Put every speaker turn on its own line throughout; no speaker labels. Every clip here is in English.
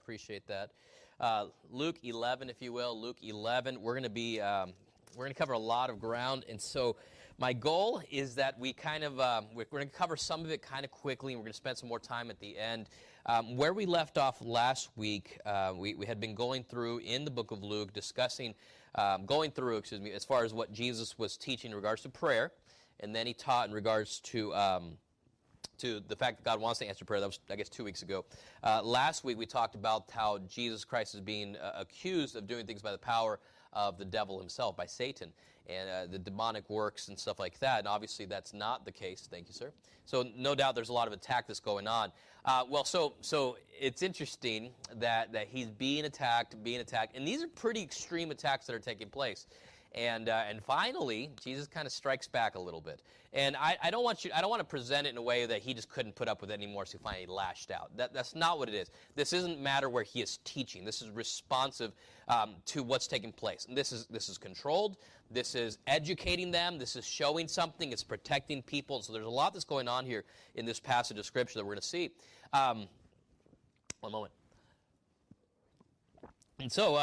Appreciate that. Luke 11, if you will. Luke 11. We're going to cover a lot of ground, and so my goal is that we kind of we're going to cover some of it kind of quickly, and we're going to spend some more time at the end. Where we left off last week, we had been going through in the book of Luke, discussing, as far as what Jesus was teaching in regards to prayer, and then he taught in regards to the fact that God wants to answer prayer. That was, I guess, 2 weeks ago. Last week, we talked about how Jesus Christ is being accused of doing things by the power of the devil himself, by Satan, and the demonic works and stuff like that. And obviously, that's not the case. Thank you, sir. So, no doubt, there's a lot of attack that's going on. So it's interesting that he's being attacked, and these are pretty extreme attacks that are taking place. And finally, Jesus kind of strikes back a little bit. And I don't want to present it in a way that he just couldn't put up with it anymore, so he finally lashed out. That's not what it is. This isn't matter where he is teaching. This is responsive to what's taking place. And this is controlled. This is educating them. This is showing something. It's protecting people. And so there's a lot that's going on here in this passage of Scripture that we're going to see. One moment. And so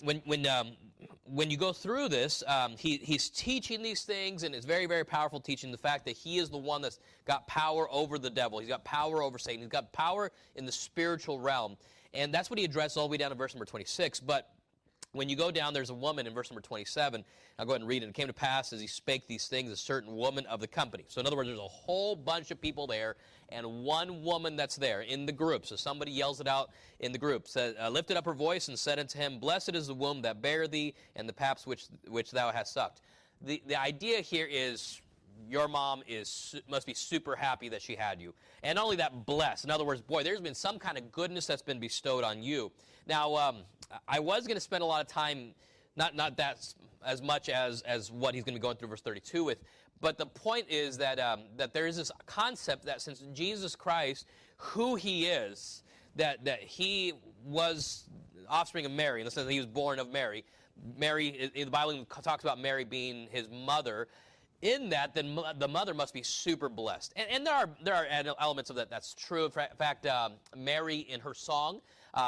when you go through this, he's teaching these things, and it's very, very powerful teaching. The fact that he is the one that's got power over the devil. He's got power over Satan. He's got power in the spiritual realm. And that's what he addressed all the way down to verse number 26. But when you go down, there's a woman in verse number 27. I'll go ahead and read it. It came to pass as he spake these things, a certain woman of the company. So in other words, there's a whole bunch of people there, and one woman that's there in the group. So somebody yells it out in the group. Said, lifted up her voice and said unto him, Blessed is the womb that bare thee, and the paps which thou hast sucked. The idea here is your mom must be super happy that she had you. And not only that, blessed. In other words, boy, there's been some kind of goodness that's been bestowed on you. Now, I was going to spend a lot of time, not that as much as what he's going to be going through verse 32 with, but the point is that there is this concept that since Jesus Christ, who he is, that he was offspring of Mary, in the sense that he was born of Mary. Mary, the Bible talks about Mary being his mother. In that, then the mother must be super blessed. And there are elements of that that's true. In fact, Mary in her song,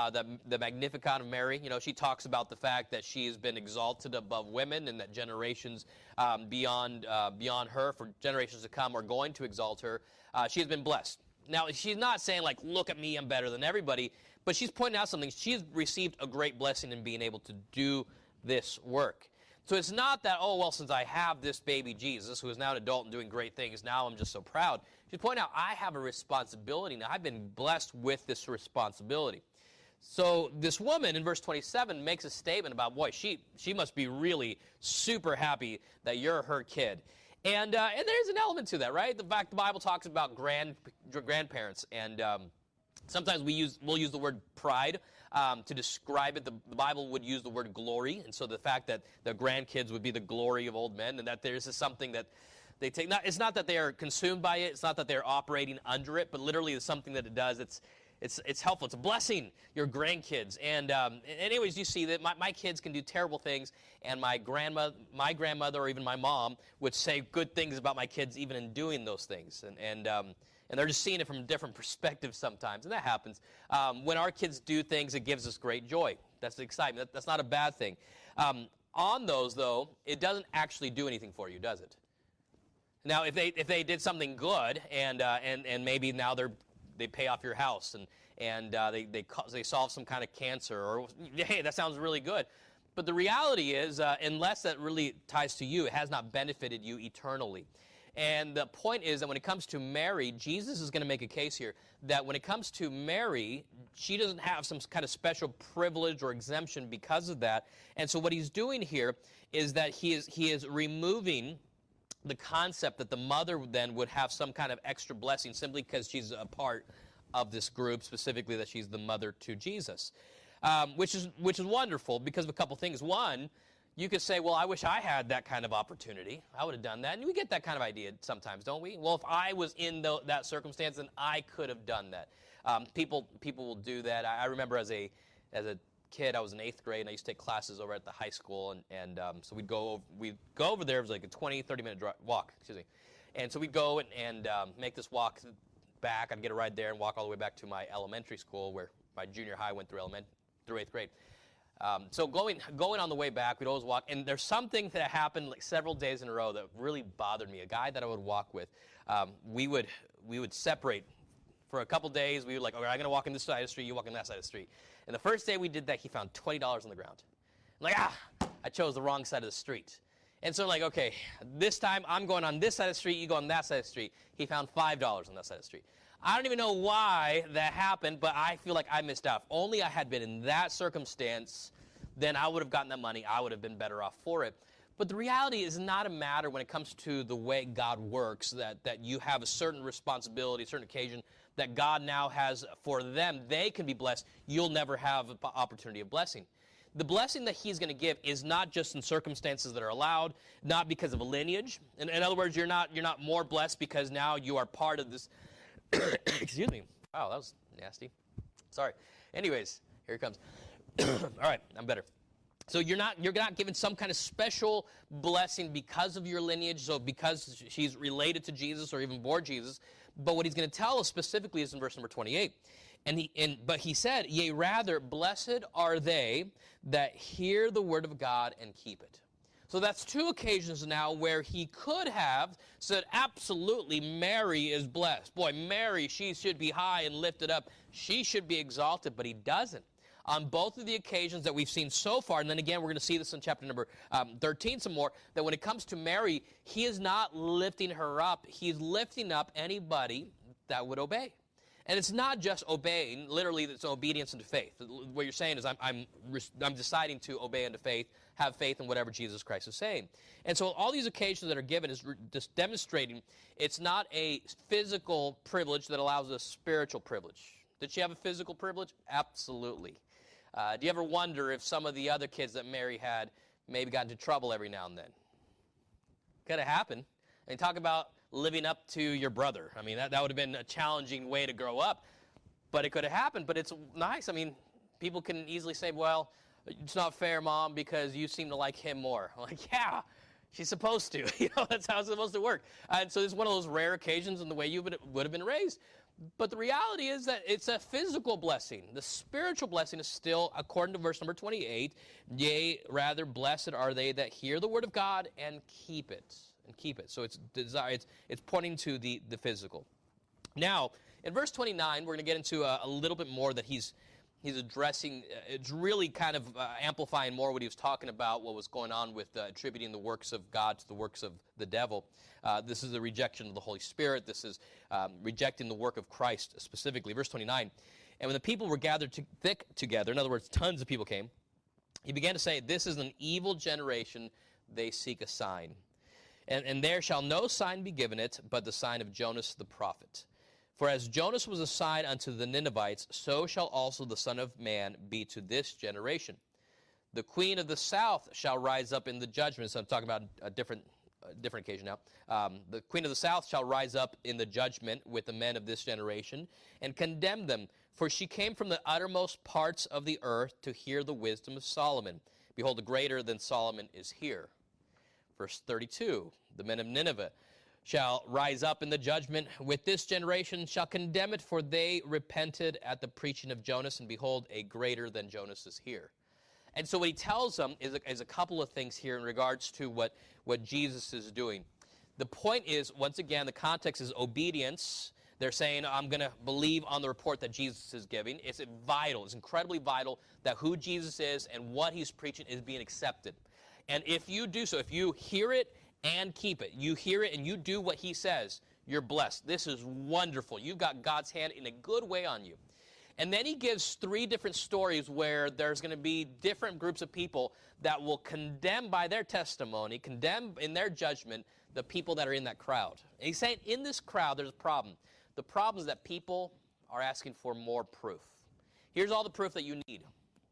the Magnificat of Mary, she talks about the fact that she has been exalted above women, and that generations beyond her, for generations to come, are going to exalt her. She has been blessed. Now, she's not saying, like, look at me, I'm better than everybody, but she's pointing out something. She's received a great blessing in being able to do this work. So it's not that, oh, well, since I have this baby Jesus, who is now an adult and doing great things, now I'm just so proud. She's pointing out, I have a responsibility now. I've been blessed with this responsibility. So this woman in verse 27 makes a statement about, boy, she must be really super happy that you're her kid. And there's an element to that, right? The fact the Bible talks about grandparents, and sometimes we'll use the word pride to describe it. The Bible would use the word glory, and so the fact that the grandkids would be the glory of old men, and that this is something that they take. It's not that they are consumed by it. It's not that they're operating under it, but literally it's something that it does. It's helpful. It's a blessing, your grandkids. And anyways, you see that my kids can do terrible things, and my grandmother, or even my mom would say good things about my kids even in doing those things. And they're just seeing it from a different perspective sometimes, and that happens. When our kids do things, it gives us great joy. That's the excitement. That's not a bad thing. On those, though, it doesn't actually do anything for you, does it? Now, if they did something good, and maybe now they pay off your house, and they solve some kind of cancer, or hey, that sounds really good. But the reality is, unless that really ties to you, it has not benefited you eternally. And the point is that when it comes to Mary, Jesus is going to make a case here that when it comes to Mary, she doesn't have some kind of special privilege or exemption because of that. And so what he's doing here is that he is removing the concept that the mother then would have some kind of extra blessing simply because she's a part of this group, specifically that she's the mother to Jesus, which is wonderful because of a couple things. One, you could say, well, I wish I had that kind of opportunity. I would have done that. And we get that kind of idea sometimes, don't we? Well, if I was in that circumstance, then I could have done that. People will do that. I remember as a kid, I was in 8th grade, and I used to take classes over at the high school, and so we'd go over there. It was like a 20, 30-minute walk, and so we'd go and make this walk back. I'd get a ride there and walk all the way back to my elementary school where my junior high, went through through 8th grade. So going on the way back, we'd always walk, and there's something that happened like several days in a row that really bothered me. A guy that I would walk with, we would separate for a couple days. We would like, okay, I'm going to walk in this side of the street, you walk on that side of the street. And the first day we did that, he found $20 on the ground. I'm like, I chose the wrong side of the street. And so I'm like, okay, this time I'm going on this side of the street, you go on that side of the street. He found $5 on that side of the street. I don't even know why that happened, but I feel like I missed out. If only I had been in that circumstance, then I would have gotten that money. I would have been better off for it. But the reality is not a matter when it comes to the way God works, that you have a certain responsibility, a certain occasion that God now has for them. They can be blessed. You'll never have an opportunity of blessing. The blessing that he's going to give is not just in circumstances that are allowed, not because of a lineage. In other words, you're not more blessed because now you are part of this. Excuse me. Wow, that was nasty. Sorry. Anyways, here it comes. All right, I'm better. So you're not given some kind of special blessing because of your lineage, so because she's related to Jesus or even bore Jesus. But what he's going to tell us specifically is in verse number 28. But he said, yea, rather, blessed are they that hear the word of God and keep it. So that's two occasions now where he could have said, absolutely, Mary is blessed. Boy, Mary, she should be high and lifted up. She should be exalted, but he doesn't. On both of the occasions that we've seen so far, and then again, we're going to see this in chapter number 13 some more, that when it comes to Mary, he is not lifting her up. He's lifting up anybody that would obey. And it's not just obeying, literally it's obedience into faith. What you're saying is I'm deciding to obey into faith, have faith in whatever Jesus Christ is saying. And so all these occasions that are given is just demonstrating it's not a physical privilege that allows a spiritual privilege. Did she have a physical privilege? Absolutely. Do you ever wonder if some of the other kids that Mary had maybe got into trouble every now and then? Could have happened. And talk about living up to your brother. I mean, that would have been a challenging way to grow up. But it could have happened. But it's nice. I mean, people can easily say, well, it's not fair, Mom, because you seem to like him more. I'm like, yeah, she's supposed to. That's how it's supposed to work. And so it's one of those rare occasions in the way you would have been raised. But the reality is that it's a physical blessing. The spiritual blessing is still, according to verse number 28, yea, rather, blessed are they that hear the word of God and keep it. So it's pointing to the physical. Now, in verse 29, we're going to get into a little bit more that he's addressing. It's really kind of amplifying more what he was talking about, what was going on with attributing the works of God to the works of the devil. This is the rejection of the Holy Spirit. This is rejecting the work of Christ specifically. Verse 29, and when the people were gathered thick together, in other words, tons of people came, he began to say, this is an evil generation, they seek a sign. And there shall no sign be given it, but the sign of Jonas the prophet. For as Jonas was a sign unto the Ninevites, so shall also the Son of Man be to this generation. The queen of the south shall rise up in the judgment. So I'm talking about a different occasion now. The queen of the south shall rise up in the judgment with the men of this generation and condemn them. For she came from the uttermost parts of the earth to hear the wisdom of Solomon. Behold, the greater than Solomon is here. Verse 32, the men of Nineveh shall rise up in the judgment with this generation, shall condemn it, for they repented at the preaching of Jonas, and behold, a greater than Jonas is here. And so what he tells them is a couple of things here in regards to what Jesus is doing. The point is, once again, the context is obedience. They're saying, I'm going to believe on the report that Jesus is giving. It's vital, it's incredibly vital that who Jesus is and what he's preaching is being accepted. And if you do so, if you hear it and keep it, you hear it and you do what he says, you're blessed. This is wonderful. You've got God's hand in a good way on you. And then he gives three different stories where there's going to be different groups of people that will condemn by their testimony, condemn in their judgment, the people that are in that crowd. And he's saying in this crowd there's a problem. The problem is that people are asking for more proof. Here's all the proof that you need.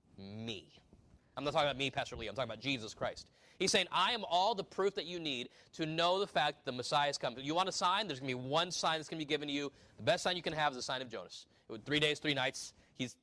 Me. I'm not talking about me, Pastor Lee. I'm talking about Jesus Christ. He's saying, I am all the proof that you need to know the fact that the Messiah is coming. You want a sign? There's going to be one sign that's going to be given to you. The best sign you can have is the sign of Jonas. 3 days, 3 nights, he's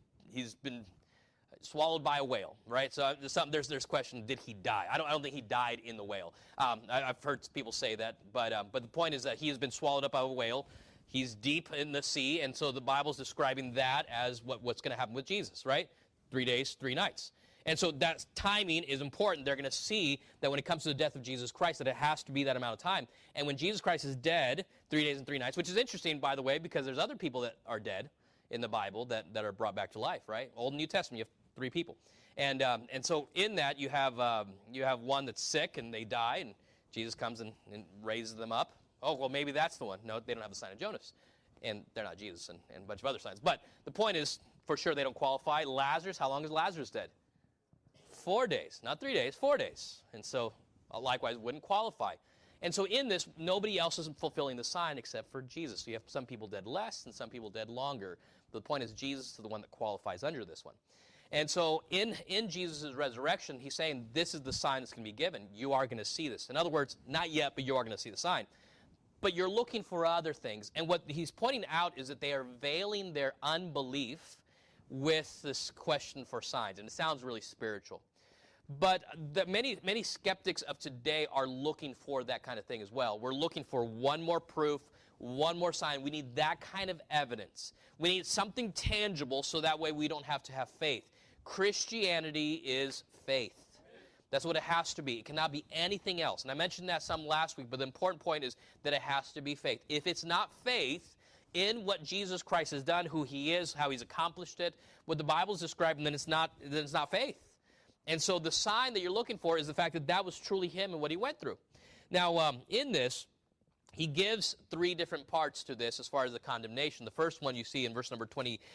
been swallowed by a whale, right? So there's question, did he die? I don't think he died in the whale. I've heard people say that, but the point is that he has been swallowed up by a whale. He's deep in the sea, and so the Bible's describing that as what's going to happen with Jesus, right? 3 days, 3 nights. And so that timing is important. They're going to see that when it comes to the death of Jesus Christ, that it has to be that amount of time. And when Jesus Christ is dead, 3 days and 3 nights, which is interesting, by the way, because there's other people that are dead in the Bible that are brought back to life, right? Old and New Testament, you have 3 people. And so in that, you have one that's sick, and they die, and Jesus comes and raises them up. Oh, well, maybe that's the one. No, they don't have the sign of Jonas. And they're not Jesus and a bunch of other signs. But the point is, for sure, they don't qualify. Lazarus, how long is Lazarus dead? 4 days. Not 3 days, 4 days. And so, likewise, wouldn't qualify. And so in this, nobody else is fulfilling the sign except for Jesus. So you have some people dead less and some people dead longer. But the point is, Jesus is the one that qualifies under this one. And so in Jesus' resurrection, he's saying this is the sign that's going to be given. You are going to see this. In other words, not yet, but you are going to see the sign. But you're looking for other things. And what he's pointing out is that they are veiling their unbelief with this question for signs. And it sounds really spiritual. But many skeptics of today are looking for that kind of thing as well. We're looking for one more proof, one more sign. We need that kind of evidence. We need something tangible so that way we don't have to have faith. Christianity is faith. That's what it has to be. It cannot be anything else. And I mentioned that some last week, but the important point is that it has to be faith. If it's not faith in what Jesus Christ has done, who he is, how he's accomplished it, what the Bible is describing, then it's not faith. And so the sign that you're looking for is the fact that that was truly him and what he went through. Now, in this, he gives 3 different parts to this as far as the condemnation. The first one you see in verse number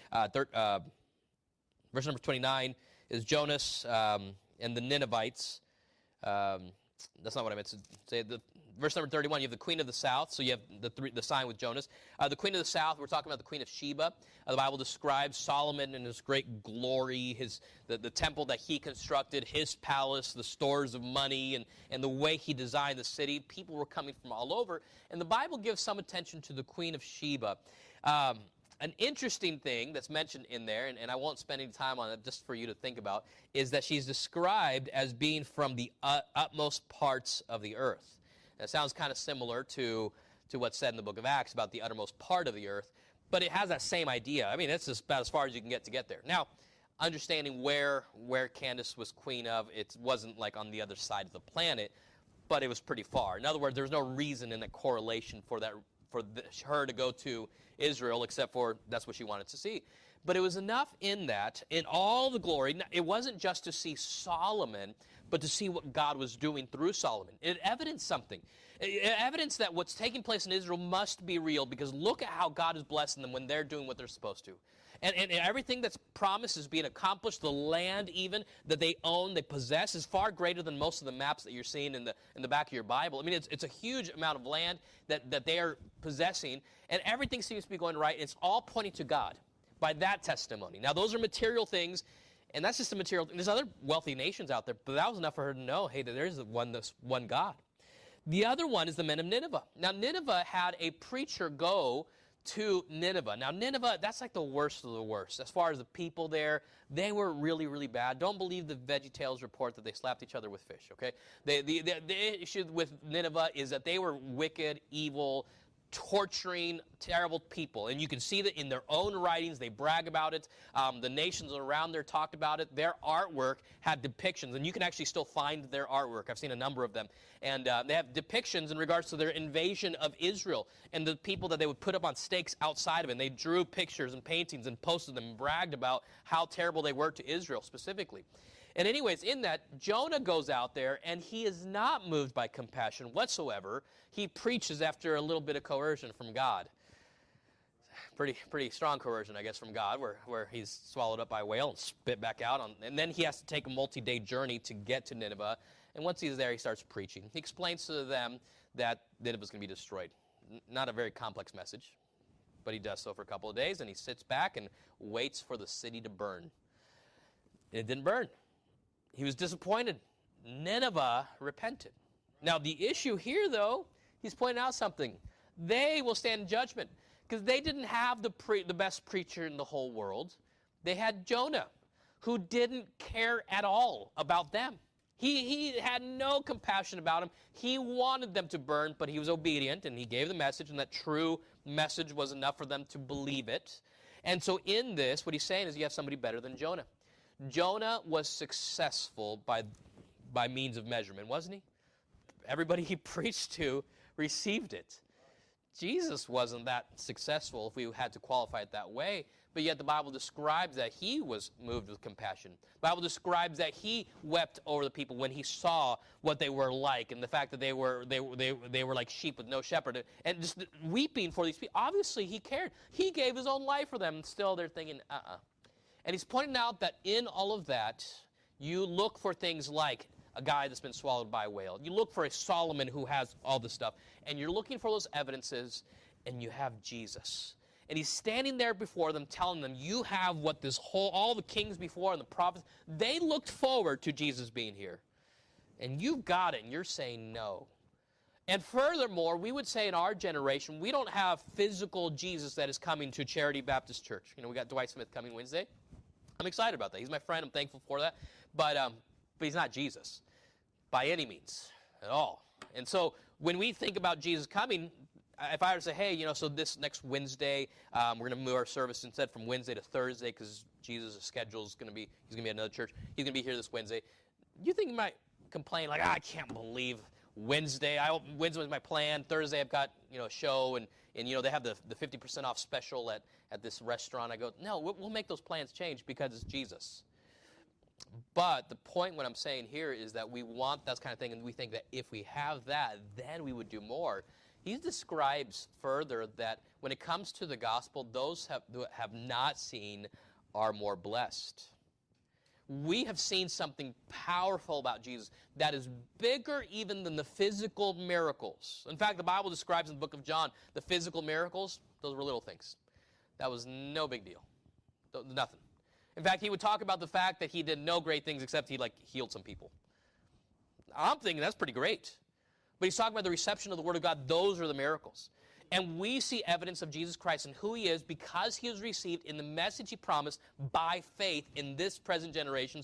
29 is Jonas and the Ninevites. That's not what I meant to say. Verse number 31, you have the queen of the south, so you have the sign with Jonas. The queen of the south, we're talking about the queen of Sheba. The Bible describes Solomon and his great glory, the temple that he constructed, his palace, the stores of money, and the way he designed the city. People were coming from all over, and the Bible gives some attention to the queen of Sheba. An interesting thing that's mentioned in there, and I won't spend any time on it just for you to think about, is that she's described as being from the utmost parts of the earth. That sounds kind of similar to what's said in the book of Acts about the uttermost part of the earth, but it has that same idea. I mean, it's just about as far as you can get there. Now, understanding where Candace was queen of, it wasn't like on the other side of the planet, but it was pretty far. In other words, there's no reason in that correlation for her to go to Israel, except for that's what she wanted to see. But it was enough in that, in all the glory, it wasn't just to see Solomon, but to see what God was doing through Solomon. It evidenced something. It evidenced that what's taking place in Israel must be real, because look at how God is blessing them when they're doing what they're supposed to. And everything that's promised is being accomplished. The land even that they own, they possess, is far greater than most of the maps that you're seeing in the back of your Bible. I mean, it's a huge amount of land that they are possessing, and everything seems to be going right. It's all pointing to God by that testimony. Now, those are material things, and that's just a material thing. There's other wealthy nations out there, but that was enough for her to know, hey, there's one God. The other one is the men of Nineveh. Now, Nineveh had a preacher go to Nineveh. Now, Nineveh, that's like the worst of the worst. As far as the people there, they were really, really bad. Don't believe the VeggieTales report that they slapped each other with fish, okay? The issue with Nineveh is that they were wicked, evil, torturing, terrible people. And you can see that in their own writings. They brag about it. The nations around there talked about it. Their artwork had depictions, and you can actually still find their artwork. I've seen a number of them. And they have depictions in regards to their invasion of Israel and the people that they would put up on stakes outside of it. And they drew pictures and paintings and posted them and bragged about how terrible they were to Israel specifically. And anyways, in that, Jonah goes out there, and he is not moved by compassion whatsoever. He preaches after a little bit of coercion from God. Pretty strong coercion, I guess, from God, where he's swallowed up by a whale and spit back out. And then he has to take a multi-day journey to get to Nineveh. And once he's there, he starts preaching. He explains to them that Nineveh's going to be destroyed. Not a very complex message, but he does so for a couple of days, and he sits back and waits for the city to burn. And it didn't burn. He was disappointed. Nineveh repented. Now, the issue here, though, he's pointing out something. They will stand in judgment because they didn't have the best preacher in the whole world. They had Jonah, who didn't care at all about them. He had no compassion about them. He wanted them to burn, but he was obedient, and he gave the message, and that true message was enough for them to believe it. And so in this, what he's saying is you have somebody better than Jonah. Jonah was successful by means of measurement, wasn't he? Everybody he preached to received it. Jesus wasn't that successful if we had to qualify it that way, but yet the Bible describes that he was moved with compassion. The Bible describes that he wept over the people when he saw what they were like and the fact that they were like sheep with no shepherd, and just weeping for these people. Obviously, he cared. He gave his own life for them, and still they're thinking, And he's pointing out that in all of that, you look for things like a guy that's been swallowed by a whale. You look for a Solomon who has all this stuff, and you're looking for those evidences, and you have Jesus. And he's standing there before them, telling them, you have what all the kings before and the prophets, they looked forward to Jesus being here. And you've got it, and you're saying no. And furthermore, we would say in our generation, we don't have physical Jesus that is coming to Charity Baptist Church. We got Dwight Smith coming Wednesday. I'm excited about that. He's my friend. I'm thankful for that. But he's not Jesus by any means at all. And so when we think about Jesus coming, if I were to say, hey, so this next Wednesday, we're going to move our service instead from Wednesday to Thursday because Jesus' schedule is going to be, he's going to be at another church. He's going to be here this Wednesday. You think you might complain like, I can't believe Wednesday. Wednesday was my plan. Thursday I've got, a show and they have the 50% off special at this restaurant. I go, no, we'll make those plans change because it's Jesus. But the point, what I'm saying here, is that we want that kind of thing, and we think that if we have that, then we would do more. He describes further that when it comes to the gospel, those who have not seen are more blessed. We have seen something powerful about Jesus that is bigger even than the physical miracles. In fact, the Bible describes in the book of John the physical miracles, those were little things. That was no big deal. Nothing. In fact, he would talk about the fact that he did no great things except he healed some people. I'm thinking that's pretty great. But he's talking about the reception of the Word of God. Those are the miracles. And we see evidence of Jesus Christ and who he is because he was received in the message he promised by faith in this present generation,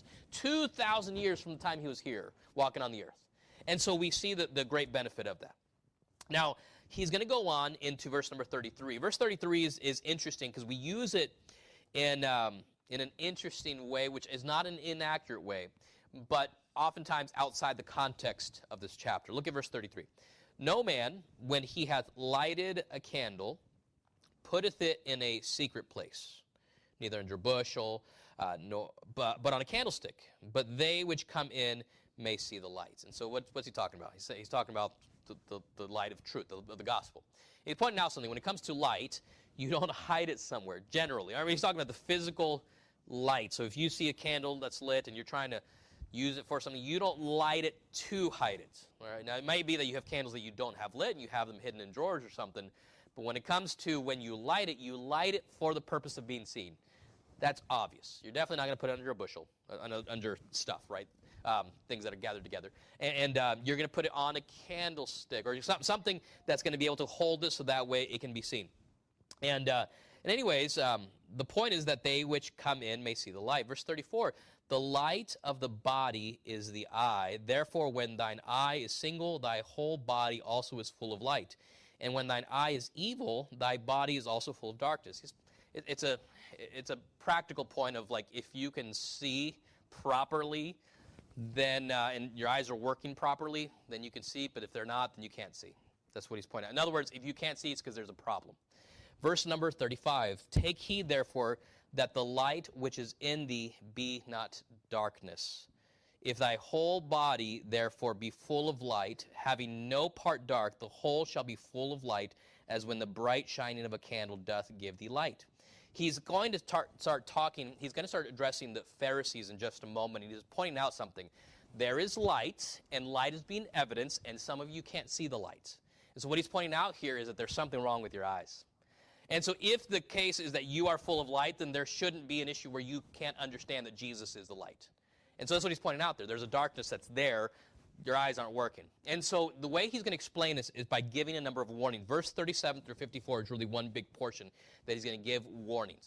2,000 years from the time he was here walking on the earth. And so we see the great benefit of that. Now, he's going to go on into verse number 33. Verse 33 is interesting because we use it in an interesting way, which is not an inaccurate way, but oftentimes outside the context of this chapter. Look at verse 33. No man, when he hath lighted a candle, putteth it in a secret place, neither under a bushel, but on a candlestick. But they which come in may see the light. And so what's he talking about? He's talking about the light of truth, the gospel. He's pointing out something. When it comes to light, you don't hide it somewhere, generally. I mean, he's talking about the physical light. So if you see a candle that's lit and you're trying to use it for something, you don't light it to hide it. All right? Now, it may be that you have candles that you don't have lit and you have them hidden in drawers or something, but when it comes to when you light it for the purpose of being seen. That's obvious. You're definitely not going to put it under a bushel, under stuff, right? Things that are gathered together. And you're going to put it on a candlestick or something that's going to be able to hold it so that way it can be seen. And anyways, the point is that they which come in may see the light. Verse 34, the light of the body is the eye. Therefore, when thine eye is single, thy whole body also is full of light. And when thine eye is evil, thy body is also full of darkness. It's a practical point of like if you can see properly, then and your eyes are working properly, then you can see. But if they're not, then you can't see. That's what he's pointing out. In other words, if you can't see, it's because there's a problem. Verse number 35, take heed, therefore, that the light which is in thee be not darkness. If thy whole body, therefore, be full of light, having no part dark, the whole shall be full of light, as when the bright shining of a candle doth give thee light. He's going to start talking, he's going to start addressing the Pharisees in just a moment. He's pointing out something. There is light, and light is being evidenced, and some of you can't see the light. And so what he's pointing out here is that there's something wrong with your eyes. And so if the case is that you are full of light, then there shouldn't be an issue where you can't understand that Jesus is the light. And so that's what he's pointing out there. There's a darkness that's there. Your eyes aren't working. And so the way he's going to explain this is by giving a number of warnings. Verse 37 through 54 is really one big portion that he's going to give warnings.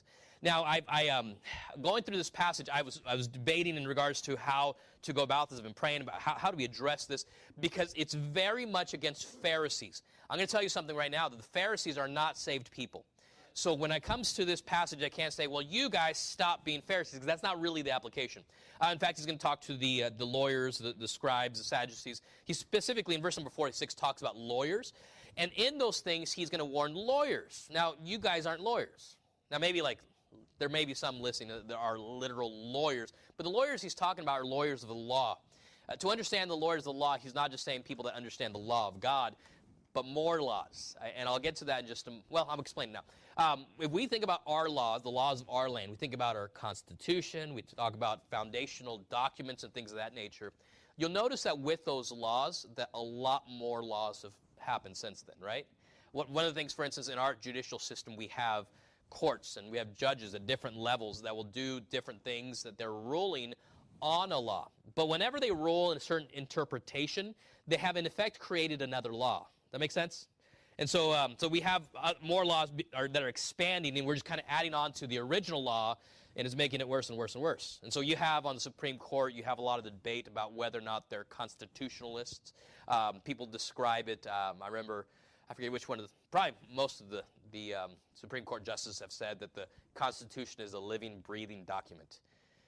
Now, going through this passage, I was debating in regards to how to go about this. I've been praying about how do we address this, because it's very much against Pharisees. I'm going to tell you something right now, that the Pharisees are not saved people. So when it comes to this passage, I can't say, well, you guys stop being Pharisees, because that's not really the application. In fact, he's going to talk to the lawyers, the scribes, the Sadducees. He specifically, in verse number 46, talks about lawyers. And in those things, he's going to warn lawyers. Now, you guys aren't lawyers. Now, maybe there may be some listening that are literal lawyers, but the lawyers he's talking about are lawyers of the law. To understand the lawyers of the law, he's not just saying people that understand the law of God, but more laws. And I'll get to that in just I'm explaining now. If we think about our laws, the laws of our land, we think about our Constitution, we talk about foundational documents and things of that nature, you'll notice that with those laws, that a lot more laws have happened since then, right? One of the things, for instance, in our judicial system, we have courts and we have judges at different levels that will do different things, that they're ruling on a law. But whenever they rule in a certain interpretation, they have in effect created another law. That make sense? And so we have more laws that are expanding, and we're just kind of adding on to the original law, and it's making it worse and worse and worse. And so you have on the Supreme Court, you have a lot of debate about whether or not they're constitutionalists. People describe it. I remember, I forget which one of probably most of the Supreme Court justices have said that the Constitution is a living, breathing document.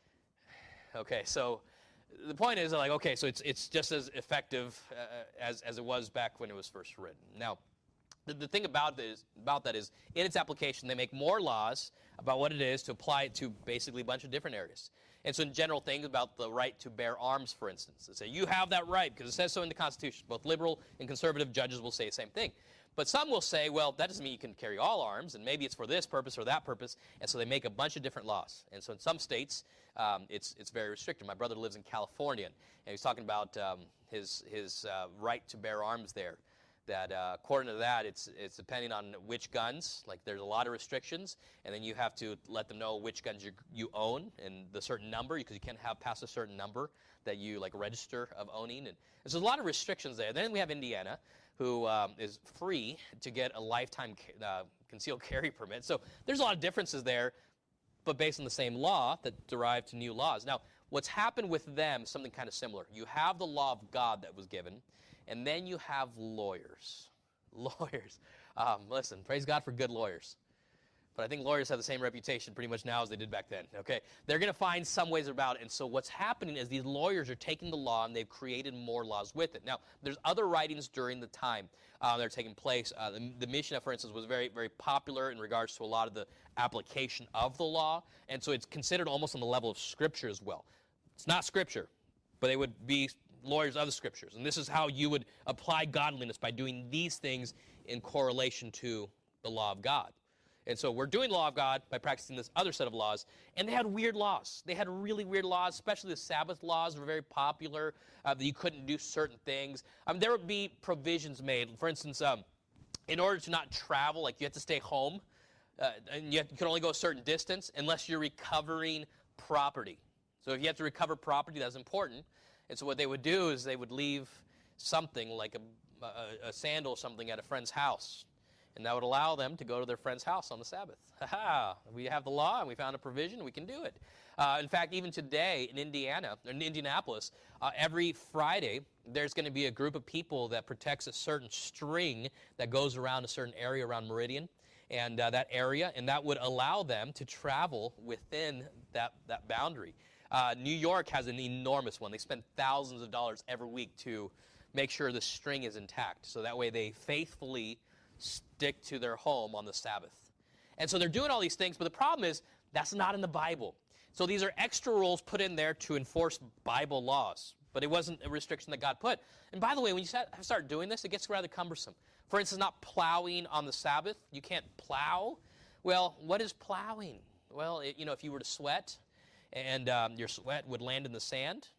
Okay, so the point is, okay, so it's just as effective as it was back when it was first written. Now, the thing about that is, in its application, they make more laws about what it is to apply it to basically a bunch of different areas. And so in general things about the right to bear arms, for instance, they say, you have that right because it says so in the Constitution. Both liberal and conservative judges will say the same thing. But some will say, well, that doesn't mean you can carry all arms, and maybe it's for this purpose or that purpose, and so they make a bunch of different laws. And so in some states, it's very restricted. My brother lives in California, and he's talking about his right to bear arms there. That according to that, it's depending on which guns. Like there's a lot of restrictions, and then you have to let them know which guns you own and the certain number, because you can't have past a certain number that you register of owning. And so there's a lot of restrictions there. Then we have Indiana, who is free to get a lifetime concealed carry permit. So there's a lot of differences there, but based on the same law that derive to new laws. Now, what's happened with them is something kind of similar. You have the law of God that was given, and then you have lawyers. Lawyers. Listen, praise God for good lawyers. But I think lawyers have the same reputation pretty much now as they did back then, okay? They're going to find some ways about it. And so what's happening is these lawyers are taking the law and they've created more laws with it. Now, there's other writings during the time that are taking place. The Mishnah, for instance, was very, very popular in regards to a lot of the application of the law. And so it's considered almost on the level of Scripture as well. It's not Scripture, but they would be lawyers of the Scriptures. And this is how you would apply godliness, by doing these things in correlation to the law of God. And so we're doing the law of God by practicing this other set of laws. And they had weird laws. They had really weird laws, especially the Sabbath laws were very popular, that you couldn't do certain things. There would be provisions made. For instance, in order to not travel, like you have to stay home, and you can only go a certain distance unless you're recovering property. So if you have to recover property, that's important. And so what they would do is they would leave something like a sandal or something at a friend's house. And that would allow them to go to their friend's house on the Sabbath. We have the law, and we found a provision, we can do it. In fact, even today in Indianapolis, every Friday, there's going to be a group of people that protects a certain string that goes around a certain area around Meridian, and that area, and that would allow them to travel within that boundary. New York has an enormous one. They spend thousands of dollars every week to make sure the string is intact, so that way they faithfully stick to their home on the Sabbath. And so they're doing all these things, but the problem is that's not in the Bible. So these are extra rules put in there to enforce Bible laws, but it wasn't a restriction that God put. And by the way, when you start doing this, it gets rather cumbersome. For instance, not plowing on the Sabbath. You can't plow. Well, what is plowing? Well, if you were to sweat, and your sweat would land in the sand,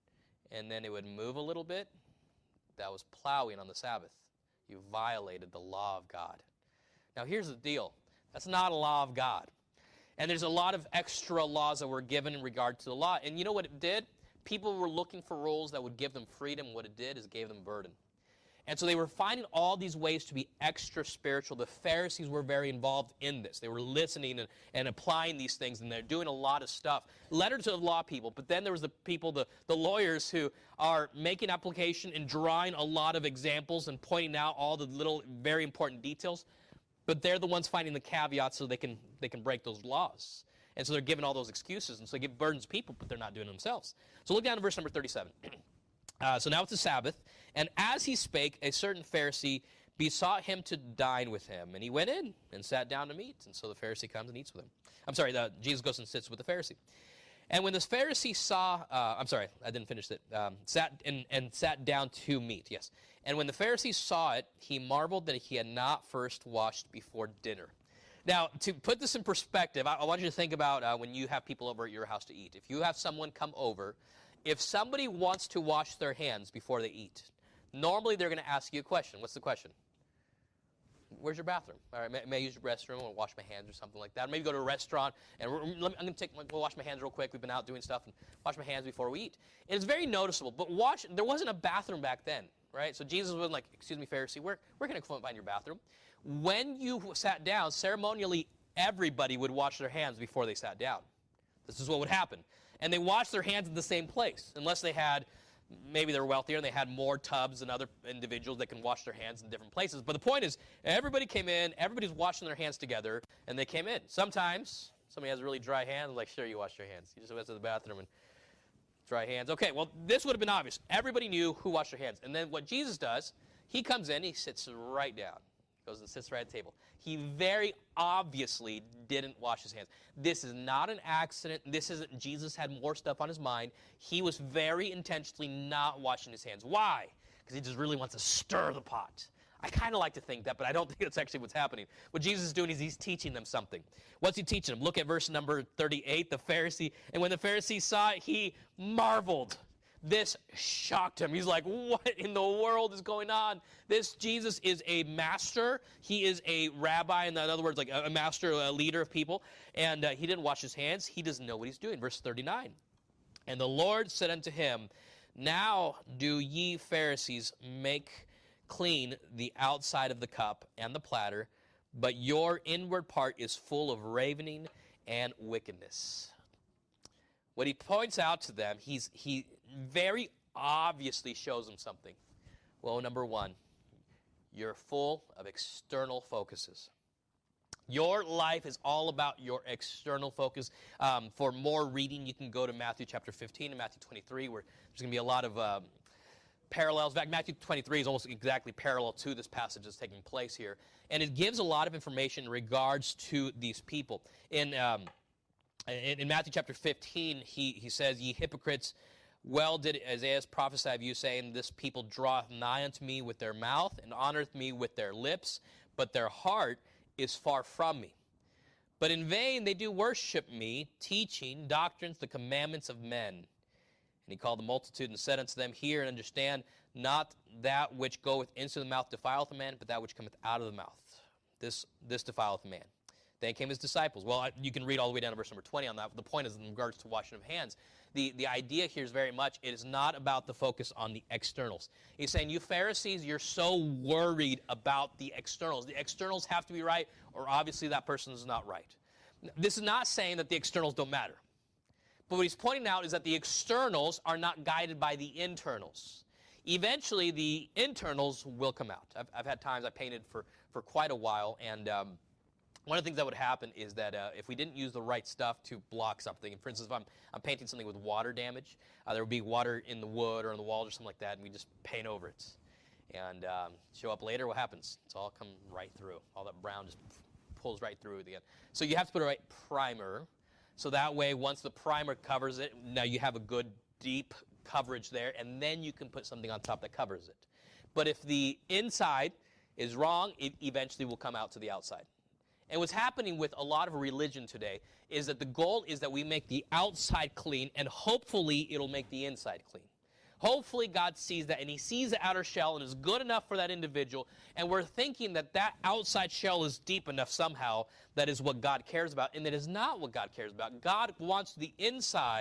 and then it would move a little bit, that was plowing on the Sabbath. You violated the law of God. Now, here's the deal. That's not a law of God. And there's a lot of extra laws that were given in regard to the law. And you know what it did? People were looking for rules that would give them freedom. What it did is it gave them burden. And so they were finding all these ways to be extra spiritual. The Pharisees were very involved in this. They were listening and applying these things, and they're doing a lot of stuff. Letter to the law people, but then there was the people, the lawyers, who are making application and drawing a lot of examples and pointing out all the little very important details. But they're the ones finding the caveats so they can break those laws. And so they're giving all those excuses, and so they give burdens to people, but they're not doing it themselves. So look down to verse number 37. So now it's the Sabbath, and as he spake, a certain Pharisee besought him to dine with him. And he went in and sat down to meat. And so the Pharisee comes and eats with him. Jesus goes and sits with the Pharisee. And when this Pharisee saw, I didn't finish it, sat down to meat, yes. And when the Pharisee saw it, he marveled that he had not first washed before dinner. Now, to put this in perspective, I want you to think about when you have people over at your house to eat. If you have someone come over, if somebody wants to wash their hands before they eat, normally they're going to ask you a question. What's the question? Where's your bathroom? All right, may I use your restroom or wash my hands or something like that? Maybe go to a restaurant and I'm going to wash my hands real quick. We've been out doing stuff and wash my hands before we eat. And it's very noticeable. But there wasn't a bathroom back then, right? So Jesus wasn't like, excuse me, Pharisee, where can I find your bathroom? When you sat down, ceremonially, everybody would wash their hands before they sat down. This is what would happen. And they washed their hands in the same place, unless maybe they were wealthier and they had more tubs than other individuals that can wash their hands in different places. But the point is, everybody came in, everybody's washing their hands together, and they came in. Sometimes somebody has really dry hands, like, sure, you wash your hands. You just went to the bathroom and dry hands. Okay, well, this would have been obvious. Everybody knew who washed their hands. And then what Jesus does, he comes in, he sits right down. Goes and sits right at the table. He very obviously didn't wash his hands. This is not an accident. This isn't Jesus had more stuff on his mind. He was very intentionally not washing his hands. Why? Because he just really wants to stir the pot. I kind of like to think that, but I don't think that's actually what's happening. What Jesus is doing is he's teaching them something. What's he teaching them? Look at verse number 38, the Pharisee. And when the Pharisee saw it, he marveled. This shocked him. He's like, what in the world is going on? This Jesus is a master. He is a rabbi, in other words, like a master, a leader of people. And he didn't wash his hands. He doesn't know what he's doing. Verse 39. And the Lord said unto him, now do ye Pharisees make clean the outside of the cup and the platter, but your inward part is full of ravening and wickedness. What he points out to them, he very obviously shows them something. Well, number one, you're full of external focuses. Your life is all about your external focus. For more reading, you can go to Matthew chapter 15 and Matthew 23, where there's going to be a lot of parallels. In fact, Matthew 23 is almost exactly parallel to this passage that's taking place here. And it gives a lot of information in regards to these people. In Matthew chapter 15, he says, ye hypocrites, well did Isaiah prophesy of you, saying, this people draweth nigh unto me with their mouth, and honoreth me with their lips, but their heart is far from me. But in vain they do worship me, teaching doctrines, the commandments of men. And he called the multitude and said unto them, hear and understand, not that which goeth into the mouth defileth a man, but that which cometh out of the mouth. This defileth a man. Then came his disciples. Well, you can read all the way down to verse number 20 on that. The point is in regards to washing of hands. The idea here is very much, it is not about the focus on the externals. He's saying, you Pharisees, you're so worried about the externals. The externals have to be right, or obviously that person is not right. This is not saying that the externals don't matter. But what he's pointing out is that the externals are not guided by the internals. Eventually, the internals will come out. I've had times I painted for quite a while, and one of the things that would happen is that if we didn't use the right stuff to block something, and for instance, if I'm painting something with water damage, there would be water in the wood or in the walls or something like that, and we just paint over it. And show up later, what happens? It's all come right through. All that brown just pulls right through again. So you have to put a right primer, so that way once the primer covers it, now you have a good deep coverage there, and then you can put something on top that covers it. But if the inside is wrong, it eventually will come out to the outside. And what's happening with a lot of religion today is that the goal is that we make the outside clean, and hopefully it'll make the inside clean. Hopefully God sees that, and he sees the outer shell and is good enough for that individual, and we're thinking that that outside shell is deep enough somehow that is what God cares about, and that is not what God cares about. God wants the inside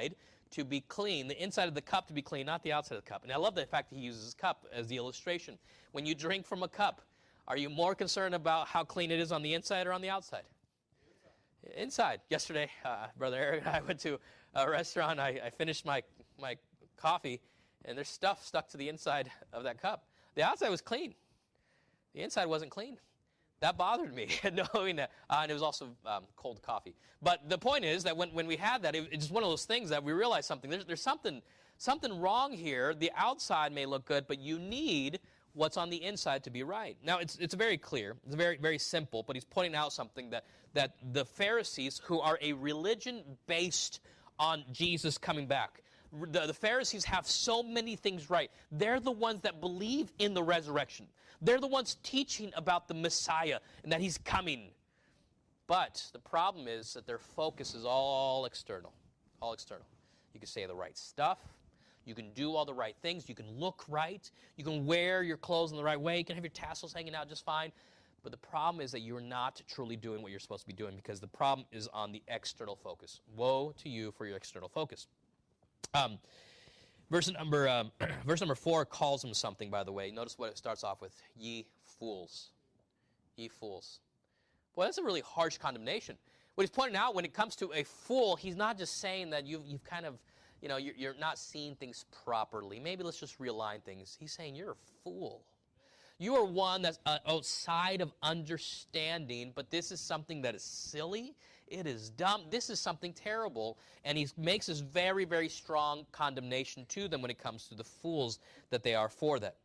to be clean, the inside of the cup to be clean, not the outside of the cup. And I love the fact that he uses cup as the illustration. When you drink from a cup, are you more concerned about how clean it is on the inside or on the outside? Inside. Yesterday, Brother Eric and I went to a restaurant. I finished my coffee, and there's stuff stuck to the inside of that cup. The outside was clean. The inside wasn't clean. That bothered me, knowing that. And it was also cold coffee. But the point is that when we had that, it's just one of those things that we realized something. There's something wrong here. The outside may look good, but you need what's on the inside to be right. Now, it's very clear. It's very, very simple, but he's pointing out something that the Pharisees, who are a religion based on Jesus coming back, the Pharisees have so many things right. They're the ones that believe in the resurrection. They're the ones teaching about the Messiah and that he's coming. But the problem is that their focus is all external. All external. You can say the right stuff. You can do all the right things. You can look right. You can wear your clothes in the right way. You can have your tassels hanging out just fine. But the problem is that you're not truly doing what you're supposed to be doing, because the problem is on the external focus. Woe to you for your external focus. Verse number 4 calls them something, by the way. Notice what it starts off with. Ye fools. Ye fools. Boy, that's a really harsh condemnation. What he's pointing out, when it comes to a fool, he's not just saying that you've kind of, you're not seeing things properly. Maybe let's just realign things. He's saying you're a fool. You are one that's outside of understanding, but this is something that is silly. It is dumb. This is something terrible. And he makes this very, very strong condemnation to them when it comes to the fools that they are for that.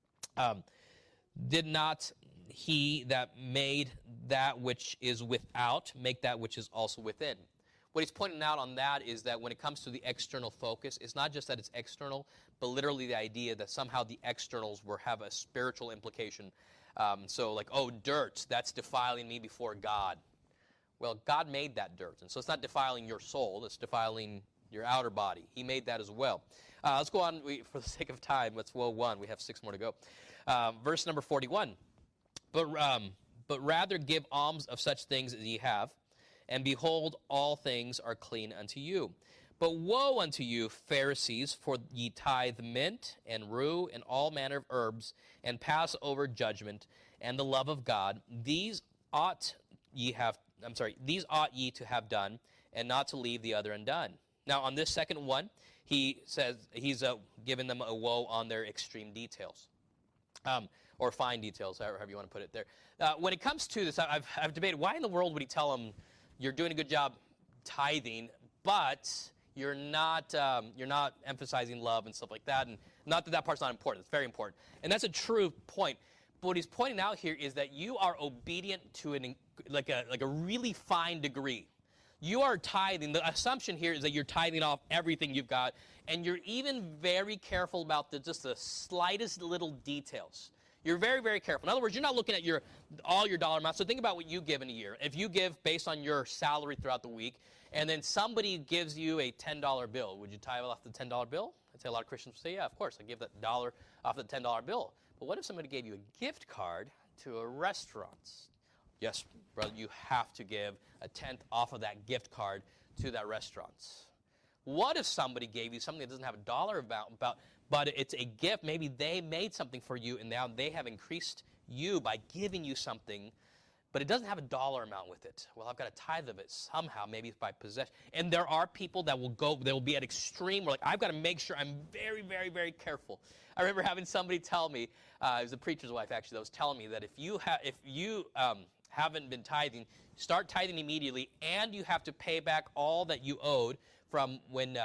Did not he that made that which is without make that which is also within? What he's pointing out on that is that when it comes to the external focus, it's not just that it's external, but literally the idea that somehow the externals have a spiritual implication. So like, dirt, that's defiling me before God. Well, God made that dirt, and so it's not defiling your soul, it's defiling your outer body. He made that as well. Let's go on, for the sake of time, let's woe one. We have 6 more to go. Verse number 41. But rather give alms of such things as ye have, and behold, all things are clean unto you. But woe unto you, Pharisees, for ye tithe mint and rue and all manner of herbs, and pass over judgment and the love of God. These ought ye to have done, and not to leave the other undone. Now, on this second one, he says he's given them a woe on their extreme details, or fine details, however you want to put it there. When it comes to this, I've debated, why in the world would he tell them, you're doing a good job tithing, but you're not emphasizing love and stuff like that, and not that part's not important. It's very important, and that's a true point. But what he's pointing out here is that you are obedient to a really fine degree. You are tithing. The assumption here is that you're tithing off everything you've got, and you're even very careful about just the slightest little details. You're very, very careful. In other words, you're not looking at all your dollar amounts. So think about what you give in a year. If you give based on your salary throughout the week, and then somebody gives you a $10 bill, would you tithe off the $10 bill? I'd say a lot of Christians would say, yeah, of course, I give that dollar off the $10 bill. But what if somebody gave you a gift card to a restaurant? Yes, brother, you have to give a tenth off of that gift card to that restaurant. What if somebody gave you something that doesn't have a dollar amount, but it's a gift? Maybe they made something for you, and now they have increased you by giving you something, but it doesn't have a dollar amount with it. Well, I've got a tithe of it somehow, maybe it's by possession. And there are people that will be at extreme, where I've got to make sure I'm very, very, very careful. I remember having somebody tell me, it was a preacher's wife actually, that was telling me that if you haven't been tithing, start tithing immediately, and you have to pay back all that you owed from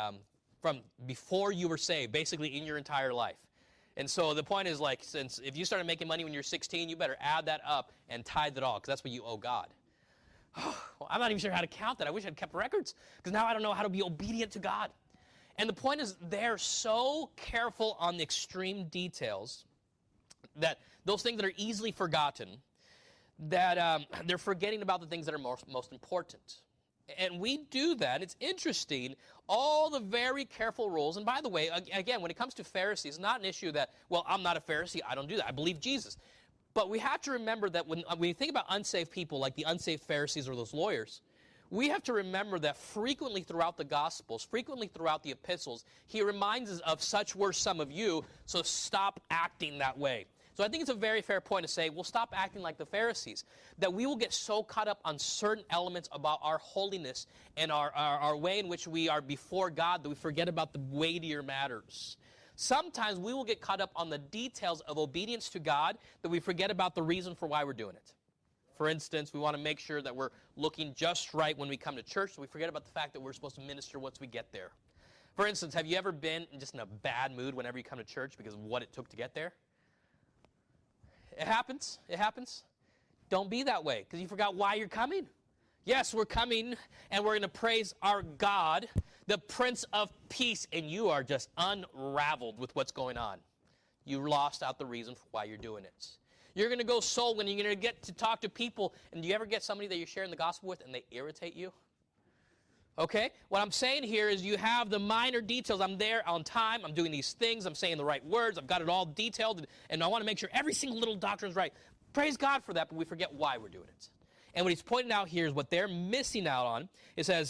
before you were saved, basically in your entire life. And so the point is, since if you started making money when you're 16, you better add that up and tithe it all, because that's what you owe God. Well, I'm not even sure how to count that. I wish I'd kept records, because now I don't know how to be obedient to God. And the point is, they're so careful on the extreme details, that those things that are easily forgotten, that they're forgetting about the things that are most important. And we do that. It's interesting, all the very careful rules. And by the way, again, when it comes to Pharisees, it's not an issue that, well, I'm not a Pharisee, I don't do that. I believe Jesus. But we have to remember that when you think about unsaved people, like the unsaved Pharisees or those lawyers, We have to remember that frequently throughout the Gospels, frequently throughout the epistles, he reminds us of such were some of you, so stop acting that way. So I think it's a very fair point to say, we'll stop acting like the Pharisees, that we will get so caught up on certain elements about our holiness and our way in which we are before God that we forget about the weightier matters. Sometimes we will get caught up on the details of obedience to God that we forget about the reason for why we're doing it. For instance, we want to make sure that we're looking just right when we come to church, so we forget about the fact that we're supposed to minister once we get there. For instance, have you ever been just in a bad mood whenever you come to church because of what it took to get there? It happens. It happens. Don't be that way because you forgot why you're coming. Yes, we're coming and we're going to praise our God, the Prince of Peace, and you are just unraveled with what's going on. You lost out the reason for why you're doing it. You're going to go soul when you're going to get to talk to people, and do you ever get somebody that you're sharing the gospel with and they irritate you? Okay? What I'm saying here is you have the minor details. I'm there on time. I'm doing these things. I'm saying the right words. I've got it all detailed, and I want to make sure every single little doctrine is right. Praise God for that, but we forget why we're doing it. And what he's pointing out here is what they're missing out on. It says,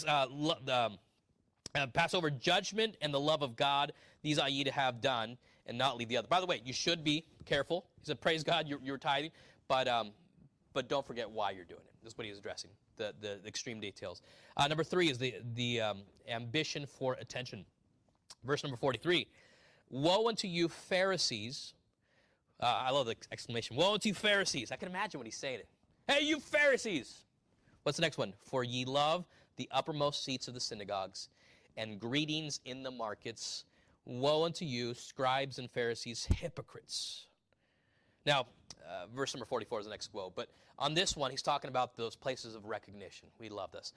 pass over judgment and the love of God. These ought ye to have done, and not leave the other. By the way, you should be careful. He said, praise God, you're tithing, but don't forget why you're doing it. That's what he's addressing, the extreme details. Number 3 is the ambition for attention. Verse number 43, woe unto you Pharisees. I love the exclamation, woe unto you Pharisees. I can imagine what he's saying. Hey, you Pharisees! What's the next one? For ye love the uppermost seats of the synagogues and greetings in the markets. Woe unto you, scribes and Pharisees, hypocrites. Now, verse number 44 is the next woe. But on this one, he's talking about those places of recognition. We love this.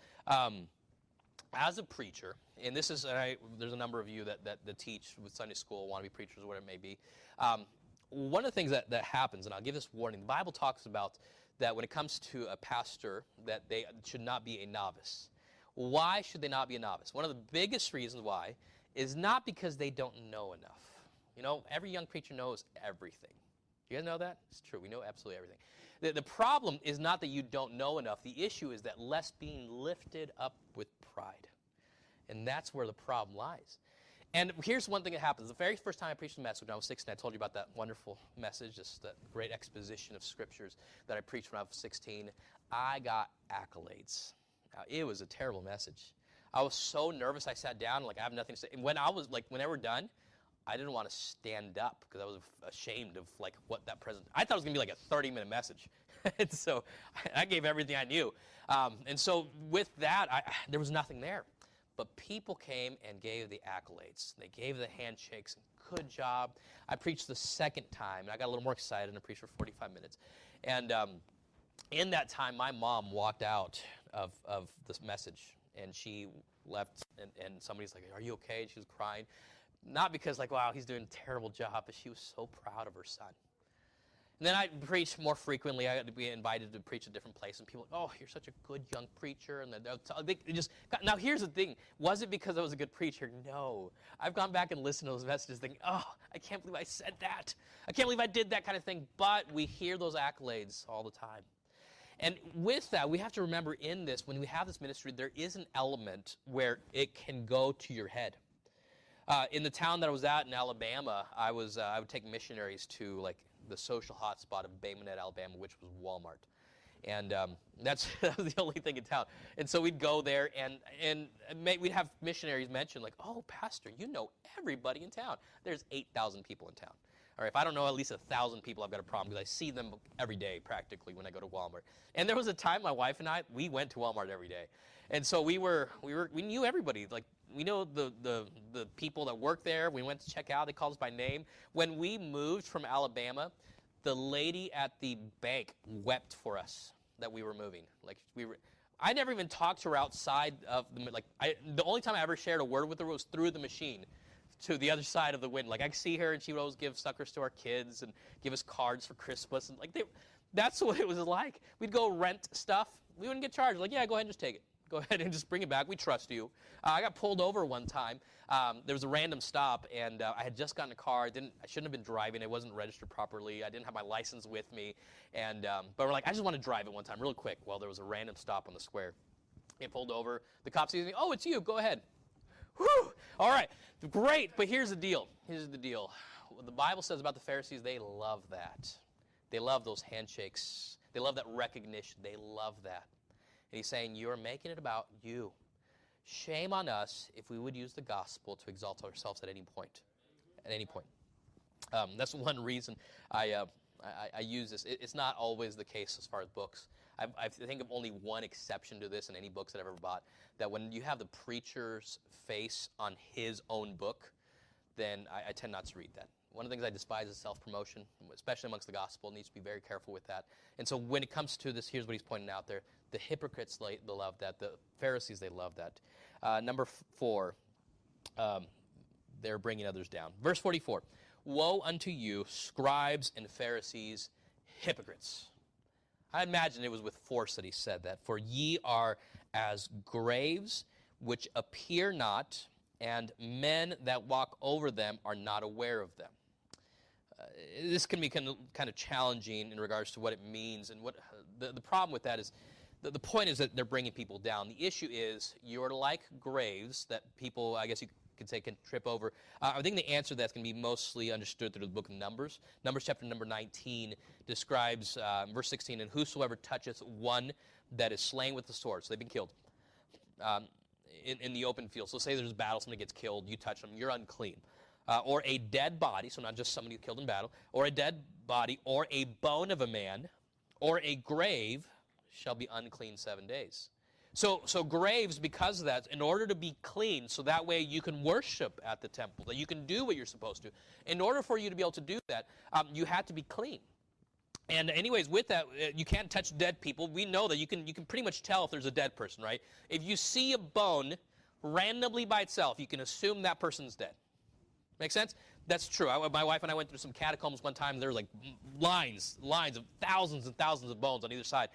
As a preacher, and this is, there's a number of you that teach with Sunday school, want to be preachers, whatever it may be. One of the things that happens, and I'll give this warning, the Bible talks about that when it comes to a pastor, that they should not be a novice. Why should they not be a novice? One of the biggest reasons why is not because they don't know enough. You know, every young preacher knows everything. You guys know that? It's true. We know absolutely everything. The problem is not that you don't know enough. The issue is that less being lifted up with pride. And that's where the problem lies. And here's one thing that happens. The very first time I preached a message when I was 16, I told you about that wonderful message, just that great exposition of scriptures that I preached when I was 16. I got accolades. Now, it was a terrible message. I was so nervous. I sat down, like I have nothing to say. And when they were done, I didn't want to stand up because I was ashamed of like what that I thought it was going to be like a 30-minute message. And so I gave everything I knew. And so with that, there was nothing there. But people came and gave the accolades. They gave the handshakes. Good job. I preached the second time, and I got a little more excited, and I preached for 45 minutes. And in that time, my mom walked out of this message, and she left, and somebody's like, are you okay? And she was crying. Not because, like, wow, he's doing a terrible job, but she was so proud of her son. And then I preached more frequently. I got to be invited to preach a different place, and people were like, oh, you're such a good young preacher. And now here's the thing. Was it because I was a good preacher? No. I've gone back and listened to those messages thinking, oh, I can't believe I said that. I can't believe I did that kind of thing. But we hear those accolades all the time. And with that, we have to remember in this, when we have this ministry, there is an element where it can go to your head. In the town that I was at in Alabama, I would take missionaries to like the social hotspot of Bay Minette, Alabama, which was Walmart. And that was the only thing in town. And so we'd go there, and we'd have missionaries mention, like, oh, Pastor, you know everybody in town. There's 8,000 people in town. Or if I don't know at least 1,000 people, I've got a problem because I see them every day practically when I go to Walmart. And there was a time my wife and I, we went to Walmart every day. And so we knew everybody. Like, we know the people that work there. We went to check out. They called us by name. When we moved from Alabama, the lady at the bank wept for us that we were moving. I never even talked to her outside of the only time I ever shared a word with her was through the machine to the other side of the window. Like, I see her, and she would always give suckers to our kids and give us cards for Christmas. And that's what it was like. We'd go rent stuff. We wouldn't get charged. Like, yeah, go ahead and just take it. Go ahead and just bring it back. We trust you. I got pulled over one time. There was a random stop, and I had just gotten a car. I shouldn't have been driving. It wasn't registered properly. I didn't have my license with me. But we're like, I just want to drive it one time real quick while there was a random stop on the square. Get pulled over. The cop sees me. Oh, it's you. Go ahead. Whew. All right. Great. But here's the deal. Here's the deal. What the Bible says about the Pharisees, they love that. They love those handshakes. They love that recognition. They love that. And he's saying, you're making it about you. Shame on us if we would use the gospel to exalt ourselves at any point. At any point. That's one reason I use this. It's not always the case as far as books. I think of only one exception to this in any books that I've ever bought, that when you have the preacher's face on his own book, then I tend not to read that. One of the things I despise is self-promotion, especially amongst the gospel. Needs to be very careful with that. And so when it comes to this, here's what he's pointing out there. The hypocrites, they love that. The Pharisees, they love that. Number 4, they're bringing others down. Verse 44, woe unto you, scribes and Pharisees, hypocrites. I imagine it was with force that he said that. For ye are as graves which appear not, and men that walk over them are not aware of them. This can be kind of challenging in regards to what it means. And what the problem with that is, the point is that they're bringing people down. The issue is you're like graves that people, I guess you could say, can trip over. I think the answer to that's going to be mostly understood through the book of Numbers. Numbers chapter number 19 describes, verse 16, and whosoever toucheth one that is slain with the sword, so they've been killed, in the open field. So say there's a battle, somebody gets killed, you touch them, you're unclean. Or a dead body, so not just somebody killed in battle, or a dead body, or a bone of a man, or a grave shall be unclean 7 days. So graves, because of that, in order to be clean, so that way you can worship at the temple, that you can do what you're supposed to, in order for you to be able to do that, you have to be clean. And anyways, with that, you can't touch dead people. We know that you can pretty much tell if there's a dead person, right? If you see a bone randomly by itself, you can assume that person's dead. Make sense? That's true. My wife and I went through some catacombs one time. There were like lines of thousands and thousands of bones on either side.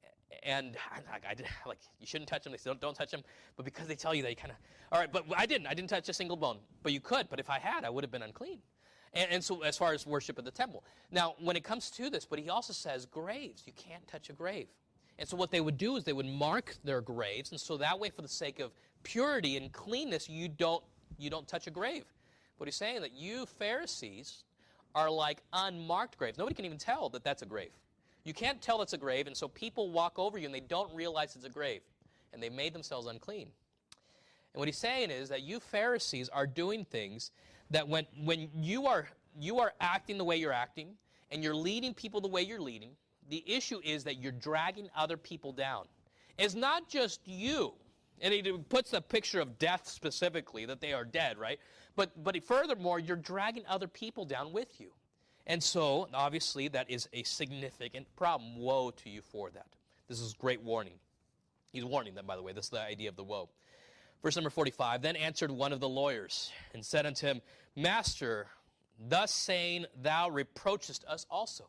And I did, like, you shouldn't touch them. They say, don't touch them. But because they tell you that, you kind of, all right, but I didn't touch a single bone. But you could. But if I had, I would have been unclean. And so as far as worship at the temple. Now, when it comes to this, but he also says graves. You can't touch a grave. And so what they would do is they would mark their graves. And so that way, for the sake of purity and cleanness, you don't touch a grave. But he's saying that you Pharisees are like unmarked graves. Nobody can even tell that that's a grave. You can't tell it's a grave, and so people walk over you and they don't realize it's a grave. And they made themselves unclean. And what he's saying is that you Pharisees are doing things that when you are acting the way you're acting, and you're leading people the way you're leading, the issue is that you're dragging other people down. It's not just you. And he puts a picture of death specifically, that they are dead, right? But furthermore, you're dragging other people down with you. And so, obviously, that is a significant problem. Woe to you for that. This is great warning. He's warning them, by the way. This is the idea of the woe. Verse number 45, then answered one of the lawyers and said unto him, Master, thus saying, thou reproachest us also.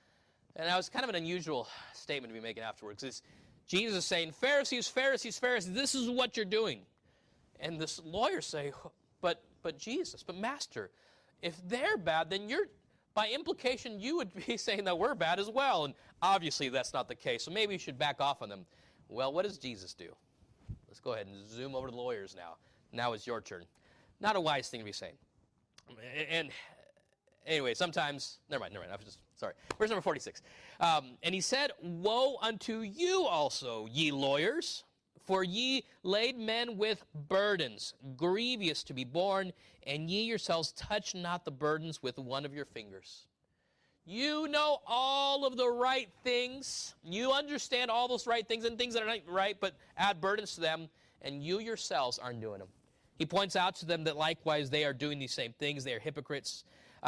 And that was kind of an unusual statement to be making afterwards. It's Jesus is saying, Pharisees, Pharisees, Pharisees, this is what you're doing. And this lawyers say, but Jesus, but Master, if they're bad, then you're, by implication, you would be saying that we're bad as well. And obviously that's not the case. So maybe you should back off on them. Well, what does Jesus do? Let's go ahead and zoom over to the lawyers now. Now it's your turn. Not a wise thing to be saying. And anyway, sometimes, never mind. I was just, sorry. Verse number 46. And he said, woe unto you also, ye lawyers, for ye laid men with burdens, grievous to be borne, and ye yourselves touch not the burdens with one of your fingers. You know all of the right things. You understand all those right things and things that are not right, but add burdens to them, and you yourselves aren't doing them. He points out to them that likewise they are doing these same things. They are hypocrites.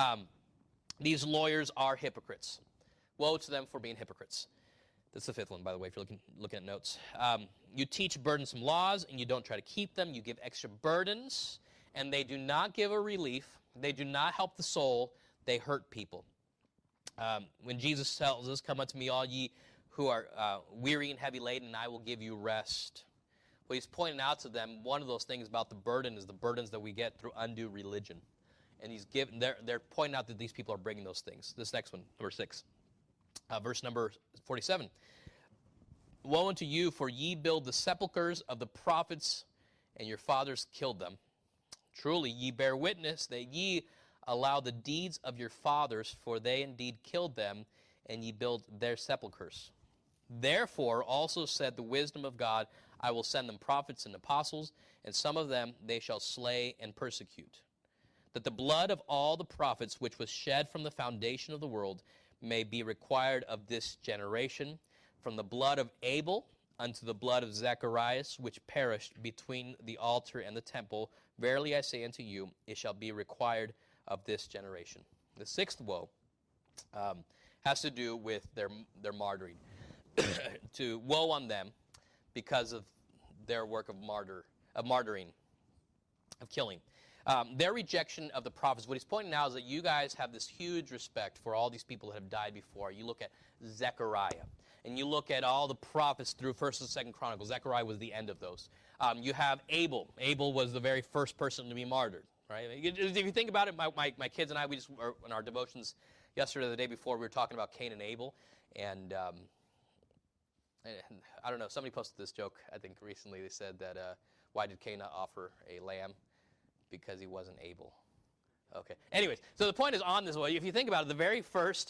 These lawyers are hypocrites. Woe to them for being hypocrites. That's the fifth one, by the way, if you're looking at notes. You teach burdensome laws, and you don't try to keep them. You give extra burdens, and they do not give a relief. They do not help the soul. They hurt people. When Jesus tells us, come unto me, all ye who are weary and heavy laden, and I will give you rest. Well, he's pointing out to them, one of those things about the burden is the burdens that we get through undue religion. And they're pointing out that these people are bringing those things. This next one, number 6. Verse number 47. Woe unto you, for ye build the sepulchres of the prophets, and your fathers killed them. Truly ye bear witness that ye allow the deeds of your fathers, for they indeed killed them, and ye build their sepulchres. Therefore also said the wisdom of God, I will send them prophets and apostles, and some of them they shall slay and persecute, that the blood of all the prophets which was shed from the foundation of the world may be required of this generation, from the blood of Abel unto the blood of Zacharias, which perished between the altar and the temple. Verily I say unto you, it shall be required of this generation. The sixth woe has to do with their martyring. To woe on them because of their work of martyring, of killing. Their rejection of the prophets. What he's pointing out is that you guys have this huge respect for all these people that have died before. You look at Zechariah, and you look at all the prophets through 1st and 2nd Chronicles. Zechariah was the end of those. You have Abel. Abel was the very first person to be martyred. Right? If you think about it, my kids and I, we just were in our devotions yesterday or the day before, we were talking about Cain and Abel, and I don't know, somebody posted this joke, I think, recently. They said that, why did Cain not offer a lamb? Because he wasn't able. Okay. Anyways, so the point is on this way. If you think about it, the very first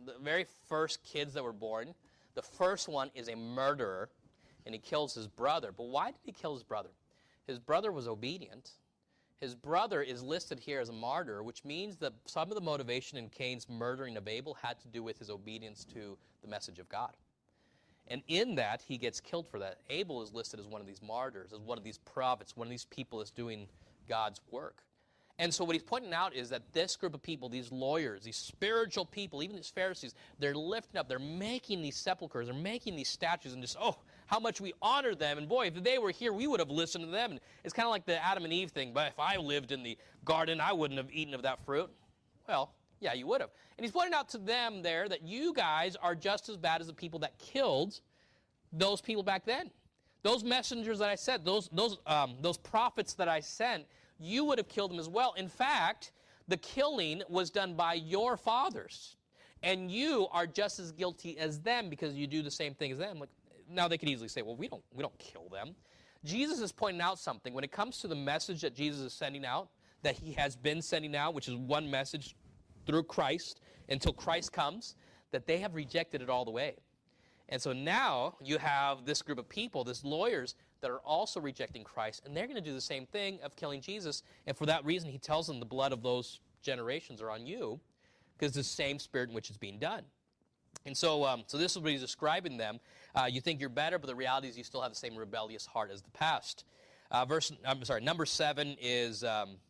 kids that were born, the first one is a murderer, and he kills his brother. But why did he kill his brother? His brother was obedient. His brother is listed here as a martyr, which means that some of the motivation in Cain's murdering of Abel had to do with his obedience to the message of God. And in that, he gets killed for that. Abel is listed as one of these martyrs, as one of these prophets, one of these people that's doing God's work. And so what he's pointing out is that this group of people, these lawyers, these spiritual people, even these Pharisees, they're lifting up, they're making these sepulchres, they're making these statues, and just, oh, how much we honor them. And boy, if they were here, we would have listened to them. And it's kind of like the Adam and Eve thing, but if I lived in the garden, I wouldn't have eaten of that fruit. Well, yeah, you would have. And he's pointing out to them there that you guys are just as bad as the people that killed those people back then. Those messengers that I sent, those prophets that I sent, you would have killed them as well. In fact, the killing was done by your fathers. And you are just as guilty as them because you do the same thing as them. Like, now they could easily say, well, we don't kill them. Jesus is pointing out something. When it comes to the message that Jesus is sending out, that he has been sending out, which is one message through Christ until Christ comes, that they have rejected it all the way. And so now you have this group of people, these lawyers, that are also rejecting Christ, and they're going to do the same thing of killing Jesus. And for that reason, he tells them the blood of those generations are on you, because it's the same spirit in which it's being done. And so this is what he's describing them. You think you're better, but the reality is you still have the same rebellious heart as the past. Number 7 is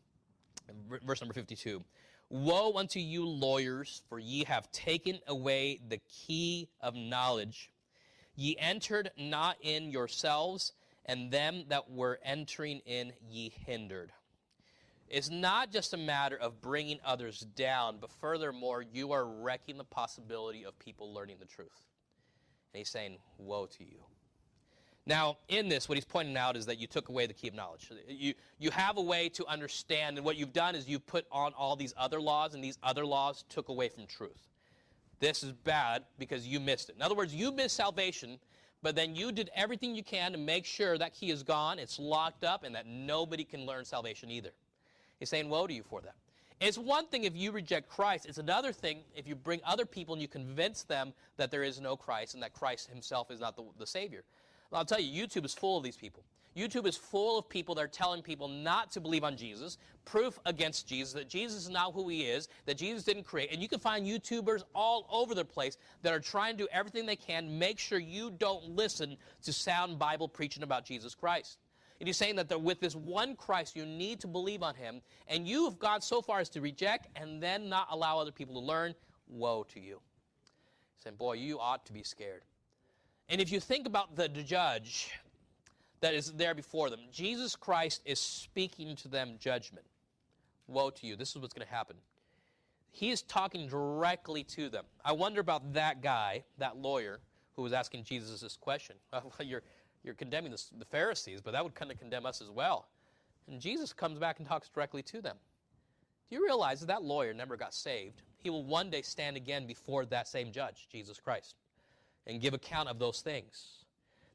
verse number 52. Woe unto you, lawyers, for ye have taken away the key of knowledge. Ye entered not in yourselves, and them that were entering in ye hindered. It's not just a matter of bringing others down, but furthermore, you are wrecking the possibility of people learning the truth. And he's saying, woe to you. Now, in this, what he's pointing out is that you took away the key of knowledge. You have a way to understand, and what you've done is you've put on all these other laws, and these other laws took away from truth. This is bad because you missed it. In other words, you missed salvation, but then you did everything you can to make sure that key is gone, it's locked up, and that nobody can learn salvation either. He's saying, woe to you for that. It's one thing if you reject Christ. It's another thing if you bring other people and you convince them that there is no Christ and that Christ himself is not the Savior. I'll tell you, YouTube is full of these people. YouTube is full of people that are telling people not to believe on Jesus, proof against Jesus, that Jesus is not who he is, that Jesus didn't create. And you can find YouTubers all over the place that are trying to do everything they can to make sure you don't listen to sound Bible preaching about Jesus Christ. And he's saying that with this one Christ, you need to believe on him, and you have gone so far as to reject and then not allow other people to learn. Woe to you. He's saying, boy, you ought to be scared. And if you think about the judge that is there before them, Jesus Christ is speaking to them judgment. Woe to you. This is what's going to happen. He is talking directly to them. I wonder about that guy, that lawyer, who was asking Jesus this question. Well, you're condemning the Pharisees, but that would kind of condemn us as well. And Jesus comes back and talks directly to them. Do you realize that lawyer never got saved? He will one day stand again before that same judge, Jesus Christ, and give account of those things.